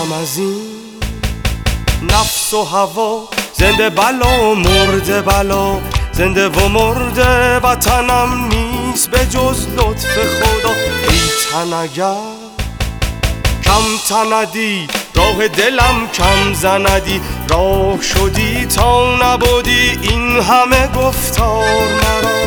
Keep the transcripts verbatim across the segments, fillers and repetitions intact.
دستم از این نفس و هوا، زنده بلا مرده بلا، زنده و مرده وطنم نیست به جز لطف خدا. ای تن اگر کم تندی، راه دلم کم زندی، راه شدی تا نبودی این همه گفتار مرا.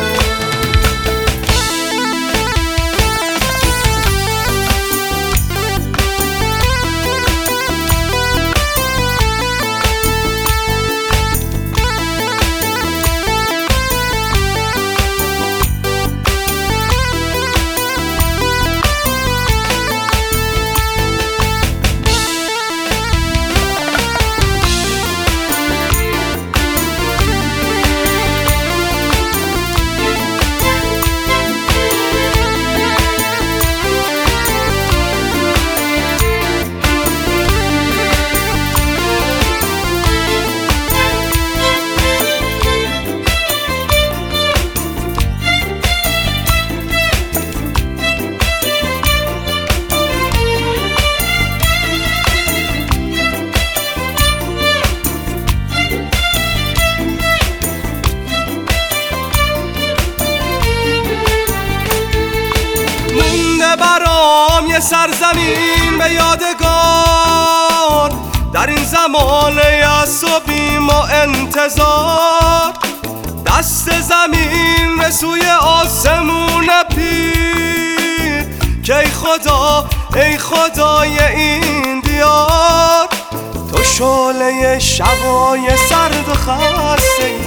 برام یه سرزمین به یادگار در این زمان یأس و بیم و انتظار. دست زمین به سوی آسمون پیر که ای خدا ای خدای این دیار. تو شعله شبای سرد و خسته ای،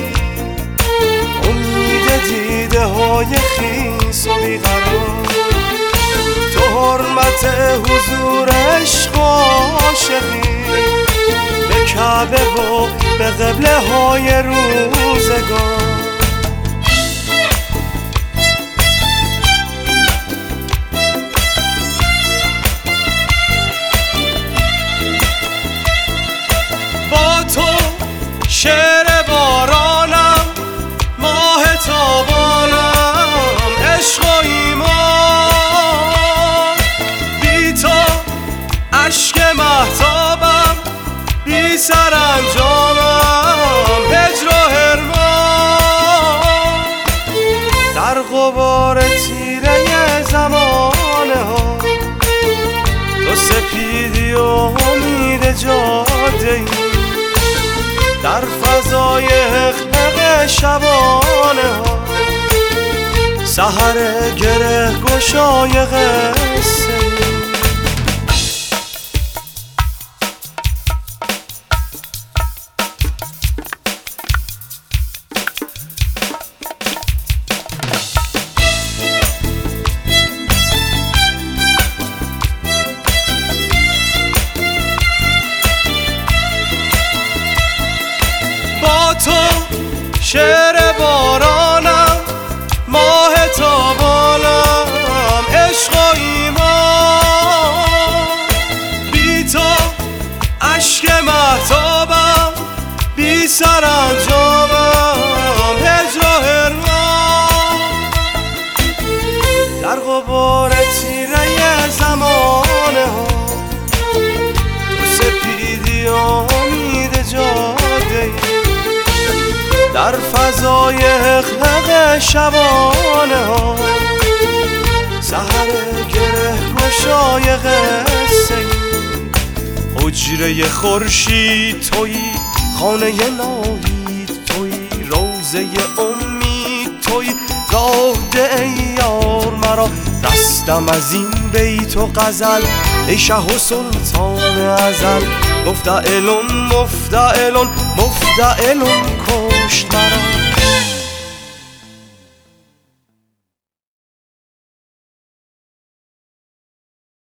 امید دیده های خیس و بیقرار. تو حرمت حضور عشق و عاشقی به کعبه و به قبله های روزگار. با تو شعر بارانم، ماه تابانم، عشق و ایمان. عشق مهتابم، بی سرانجامم، هجر و حرمان. در غبار تیره زمانه ها تو سپیدی و امید جاده ای. در فضای حقیق شبانه ها سحر گره گشای قصه ای. تو شعر بارانم، ماه تابانم، عشق و ایمان. بی تو عشق مهتابم، بی سرانجامم، هجر و حرمان. در غبار تیره زمانه ها تو سپیدی و امید جاده ای. در فضای حقیق شبانه ها سحر گره گشای قصه ای. حجره خورشید تویی، خانه ناهید تویی، روزه امید تویی، راه ده ای یار مرا. رستم از این بیت و غزل ای شه و سلطان ازل. مفتعلون مفتعلون مفتعلون کشت مرا.